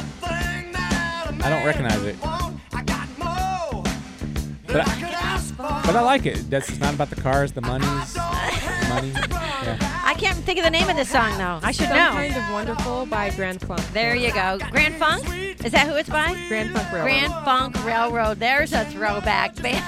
I don't recognize it. But I, but I like it. That's it's not about the cars, the monies, the money. Yeah. I can't think of the name of this song, though. I should Some know. Kind of Wonderful by Grand Funk. There you go. Grand Funk? Is that who it's by? Grand Funk Railroad. Grand Funk Railroad. There's a throwback band.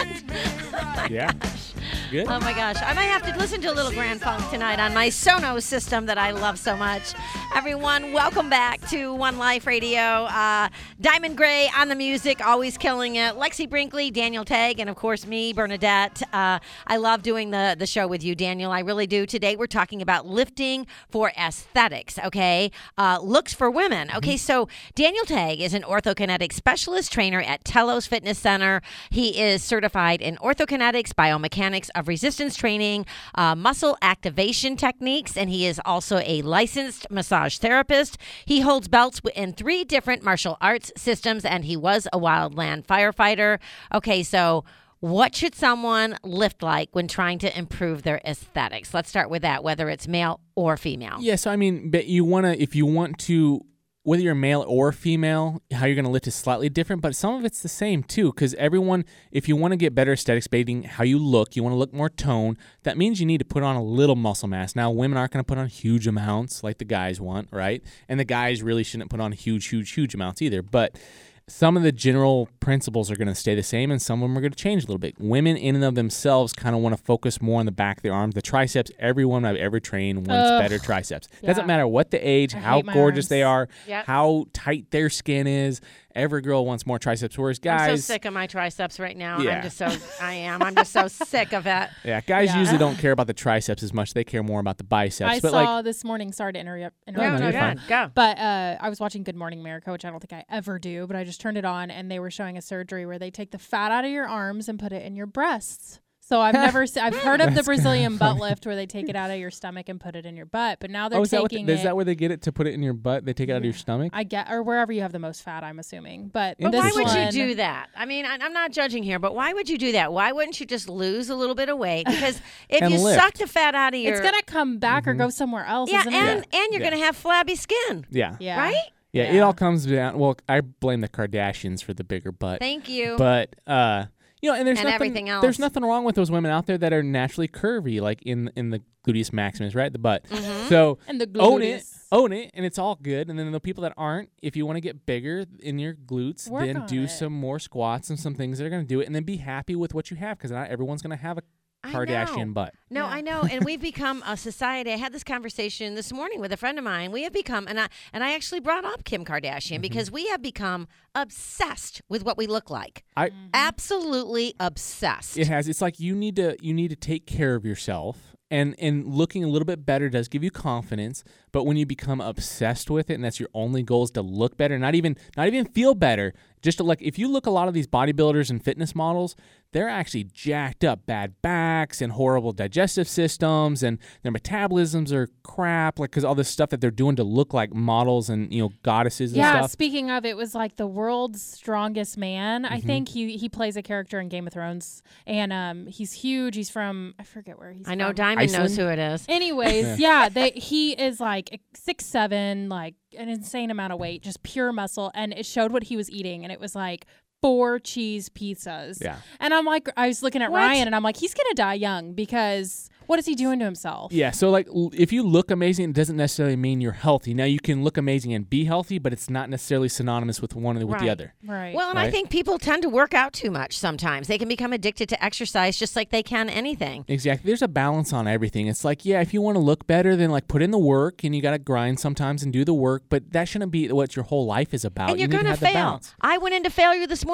Yeah. Good. Oh my gosh. I might have to listen to a little Grand Funk tonight on my Sonos system that I love so much. Everyone, welcome back to One Life Radio. Uh, Diamond Gray on the music, always killing it. Lexi Brinkley, Daniel Tagg, and of course me, Bernadette. Uh, I love doing the, the show with you, Daniel. I really do. Today we're talking about lifting for aesthetics, okay? Uh, looks for women. Okay, so Daniel Tagg is an orthokinetic specialist trainer at Telos Fitness Center. He is certified in orthokinetics, biomechanics of resistance training, uh, muscle activation techniques, and he is also a licensed massage therapist. He holds belts in three different martial arts systems, and he was a wildland firefighter. Okay, so what should someone lift like when trying to improve their aesthetics? Let's start with that, whether it's male or female. Yeah, so I mean, but you want to, if you want to, whether you're male or female, how you're going to lift is slightly different, but some of it's the same too, because everyone, if you want to get better aesthetics, basing how you look, you want to look more toned, that means you need to put on a little muscle mass. Now, women aren't going to put on huge amounts like the guys want, right? And the guys really shouldn't put on huge, huge, huge amounts either, but some of the general principles are going to stay the same, and some of them are going to change a little bit. Women in and of themselves kind of want to focus more on the back of their arms. The triceps, every woman I've ever trained wants Ugh. better triceps. Yeah. Doesn't matter what the age, I how hate my gorgeous arms. they are, Yep. how tight their skin is. Every girl wants more triceps, whereas guys... I'm so sick of my triceps right now. Yeah. I'm just so, I am. I'm just so sick of it. Yeah, guys Yeah. usually don't care about the triceps as much. They care more about the biceps. I but saw like, this morning, sorry to interrupt. No, interrupt no, you. you're fine. Go. But uh, I was watching Good Morning America, which I don't think I ever do, but I just turned it on, and they were showing a surgery where they take the fat out of your arms and put it in your breasts. So I've never, se- I've heard of the That's Brazilian kinda butt lift where they take it out of your stomach and put it in your butt, but now they're oh, is that, what taking the, it. is that where they get it to put it in your butt? They take it out of your stomach? I get, or wherever you have the most fat, I'm assuming. But, But this why would one, you do that? I mean, I, I'm not judging here, but why would you do that? Why wouldn't you just lose a little bit of weight? Because if And you lift. suck the fat out of your... It's gonna come back Mhm. or go somewhere else. yeah, isn't and, it? and you're Yeah. going to have flabby skin, Yeah. Yeah. right? yeah. Yeah. It all comes down... Well, I blame the Kardashians for the bigger butt. Thank you. But... uh You know, and there's And nothing, everything else. There's nothing wrong with those women out there that are naturally curvy, like in in the gluteus maximus, right? The butt. Mhm. So And the own it, gluteus. own it, and it's all good. And then the people that aren't, if you want to get bigger in your glutes, Work then on do it. some more squats and some things that are going to do it, and then be happy with what you have, because not everyone's going to have a I Kardashian know. butt. No, Yeah. I know, and we've become a society. I had this conversation this morning with a friend of mine. We have become, and I and I actually brought up Kim Kardashian Mm-hmm. because we have become obsessed with what we look like. I Absolutely obsessed. It has. It's like you need to you need to take care of yourself, and and looking a little bit better does give you confidence. But when you become obsessed with it, and that's your only goal is to look better, not even not even feel better, just to like if you look a lot of these bodybuilders and fitness models, they're actually jacked up, bad backs and horrible digestive systems, and their metabolisms are crap, like because all this stuff that they're doing to look like models and you know goddesses and Yeah, stuff. speaking of, it was like the world's strongest man. I Mhm. think he he plays a character in Game of Thrones, and um, he's huge. He's from I forget where he's. I know from. Diamond knows Iceland? who it is. Anyways, yeah, they he is like six seven, like an insane amount of weight, just pure muscle, and it showed what he was eating, and it was like four cheese pizzas. Yeah. And I'm like, I was looking at What? Ryan, and I'm like, he's gonna die young because what is he doing to himself? Yeah, so like l- if you look amazing, it doesn't necessarily mean you're healthy. Now you can look amazing and be healthy, but it's not necessarily synonymous with one or with the Right. other. Right. Well, and I Right. think people tend to work out too much sometimes. They can become addicted to exercise just like they can anything. Exactly. There's a balance on everything. It's like, yeah, if you want to look better, then like put in the work, and you got to grind sometimes and do the work, but that shouldn't be what your whole life is about. And You you're need to going to have the fail. balance. I went into failure this morning.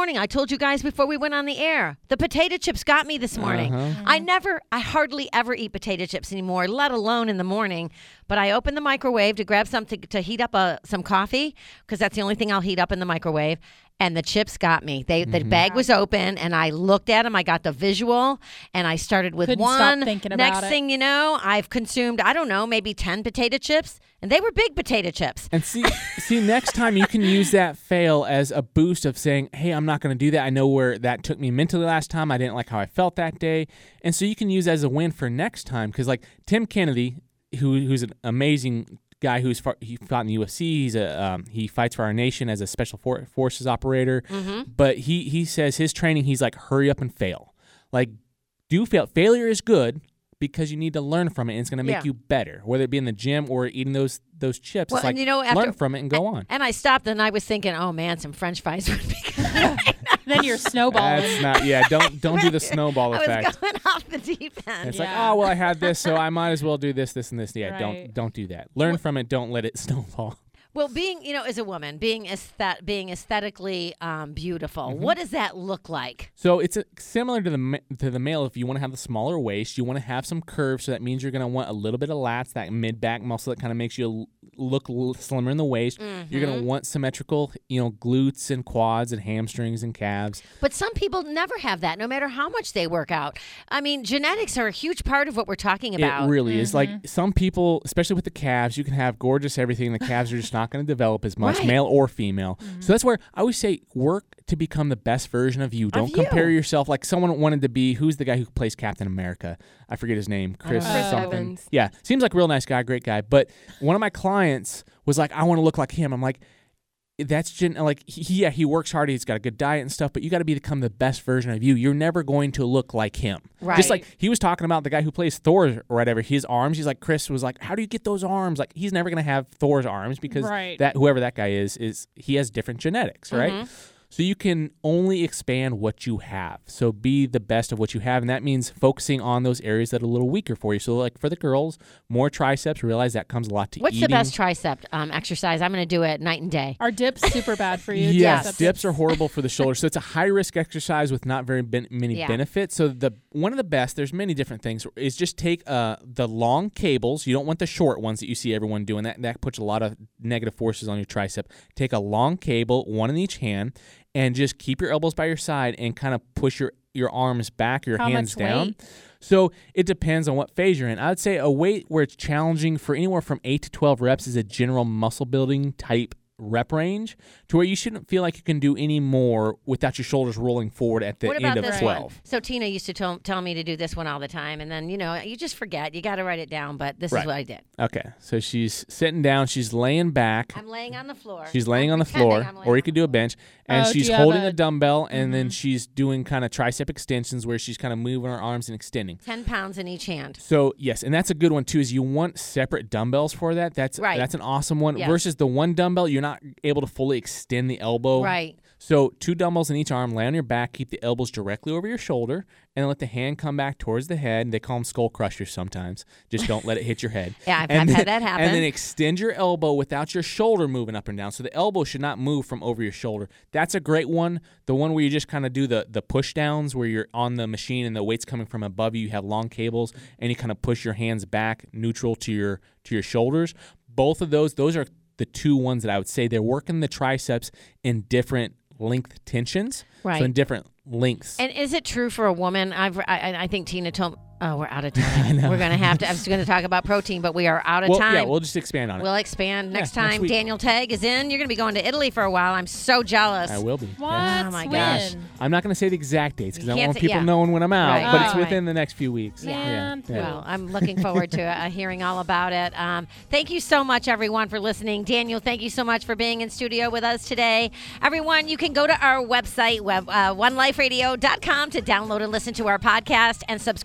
morning. I told you guys before we went on the air. The potato chips got me this morning. Uh-huh. I never, I hardly ever eat potato chips anymore, let alone in the morning. But I opened the microwave to grab something to heat up a, some coffee, because that's the only thing I'll heat up in the microwave. And the chips got me. They Mm-hmm. The bag was open, and I looked at them. I got the visual, and I started with Couldn't stop one. thinking Next about it. thing you know, I've consumed, I don't know, maybe ten potato chips, and they were big potato chips. And see, see, next time you can use that fail as a boost of saying, hey, I'm not going to do that. I know where that took me mentally last time. I didn't like how I felt that day. And so you can use that as a win for next time. Because like Tim Kennedy, who who's an amazing guy who's fought, he fought in the U F C. He's a um, he fights for our nation as a special for- forces operator. Mm-hmm. But he he says his training, he's like, hurry up and fail. Like, do fail. Failure is good because you need to learn from it, and it's going to make Yeah. you better, whether it be in the gym or eating those those chips. Well, It's like, and you know, after, learn from it and go on. And I stopped, and I was thinking, oh man, some French fries would be good. Then you're snowballing. That's not, yeah, don't don't do the snowball I effect. was going off the deep end. It's Yeah. like, oh, well, I had this, so I might as well do this, this, and this. Yeah, Right. don't don't do that. Learn from it. Don't let it snowball. Well, being, you know, as a woman, being aesthet- being aesthetically um, beautiful, Mm-hmm. what does that look like? So it's a, similar to the ma- to the male. If you want to have the smaller waist, you want to have some curves. So that means you're going to want a little bit of lats, that mid back muscle that kind of makes you l- look a little slimmer in the waist. You're going to want symmetrical, you know, glutes and quads and hamstrings and calves. But some people never have that, no matter how much they work out. I mean, genetics are a huge part of what we're talking about. It really is. Like some people, especially with the calves, you can have gorgeous everything. The calves are just not going to develop as much, Right. male or female. So that's where I always say work to become the best version of you. Don't you. compare yourself. Like someone wanted to be, who's the guy who plays Captain America? I forget his name. Chris Chris something. Evans. Yeah. Seems like a real nice guy, great guy. But one of my clients was like, I want to look like him. I'm like, that's gen- like he, yeah, he works hard. He's got a good diet and stuff, but you got to become the best version of you. You're never going to look like him. Right. Just like he was talking about the guy who plays Thor or whatever, his arms. He's like, Chris was like, how do you get those arms? Like he's never going to have Thor's arms because Right. that whoever that guy is, is he has different genetics, right? Mm-hmm. So you can only expand what you have. So be the best of what you have. And that means focusing on those areas that are a little weaker for you. So like for the girls, more triceps. Realize that comes a lot to What's eating. the best tricep um, exercise? I'm going to do it night and day. Are dips super bad for you? Yes, Triceps dips are horrible for the shoulders. So it's a high risk exercise with not very ben- many Yeah. benefits. So the one of the best, there's many different things, is just take uh, the long cables. You don't want the short ones that you see everyone doing. That that puts a lot of negative forces on your tricep. Take a long cable, one in each hand, and just keep your elbows by your side and kind of push your, your arms back, your How hands much down. weight? So it depends on what phase you're in. I would say a weight where it's challenging for anywhere from eight to twelve reps is a general muscle building type rep range, to where you shouldn't feel like you can do any more without your shoulders rolling forward at the What end about of this twelve. one? So Tina used to tell, tell me to do this one all the time, and then, you know, you just forget. You got to write it down, but this Right. is what I did. Okay, so she's sitting down, she's laying back. I'm laying on the floor. She's I'm laying on the pretending floor, I'm laying or you on could the do a floor. bench, and Oh, do she's you have holding a- a dumbbell, and then she's doing kind of tricep extensions where she's kind of moving her arms and extending. ten pounds in each hand. So yes, and that's a good one too. Is you want separate dumbbells for that? That's Right. that's an awesome one. Yes. Versus the one dumbbell, you're not able to fully extend the elbow. Right. So two dumbbells in each arm, lay on your back, keep the elbows directly over your shoulder, and let the hand come back towards the head. They call them skull crushers sometimes. Just don't let it hit your head. Yeah, I've, And I've then- had that happen. And then extend your elbow without your shoulder moving up and down. So the elbow should not move from over your shoulder. That's a great one. The one where you just kind of do the, the push downs where you're on the machine and the weight's coming from above you. You have long cables and you kind of push your hands back neutral to your to your shoulders. Both of those, those are the two ones that I would say they're working the triceps in different length tensions. Right. So in different lengths. And is it true for a woman? I've, I, I think Tina told. Oh, we're out of time. We're going to have to. I was going to talk about protein, but we are out of well, time. yeah, we'll just expand on it. We'll expand next Yeah, next time. week. Daniel Tagg is in. You're going to be going to Italy for a while. I'm so jealous. I will be. What? Yeah. Oh, my When? gosh. I'm not going to say the exact dates because You I don't can't want say- people yeah. knowing when I'm out, Right. but it's Oh. within the next few weeks. Man. Yeah. Well, I'm looking forward to uh, hearing all about it. Um, thank you so much, everyone, for listening. Daniel, thank you so much for being in studio with us today. Everyone, you can go to our website, web, uh, one life radio dot com, to download and listen to our podcast and subscribe.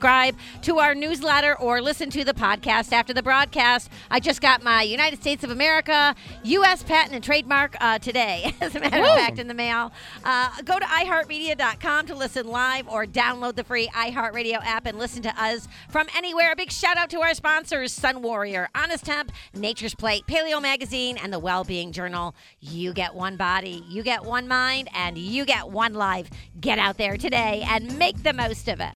to our newsletter or listen to the podcast after the broadcast. I just got my United States of America U S patent and trademark uh, today, as a matter of fact, in the mail. Uh, go to i heart media dot com to listen live or download the free iHeartRadio app and listen to us from anywhere. A big shout out to our sponsors, Sun Warrior, Honest Hemp, Nature's Plate, Paleo Magazine, and the Wellbeing Journal. You get one body, you get one mind, and you get one life. Get out there today and make the most of it.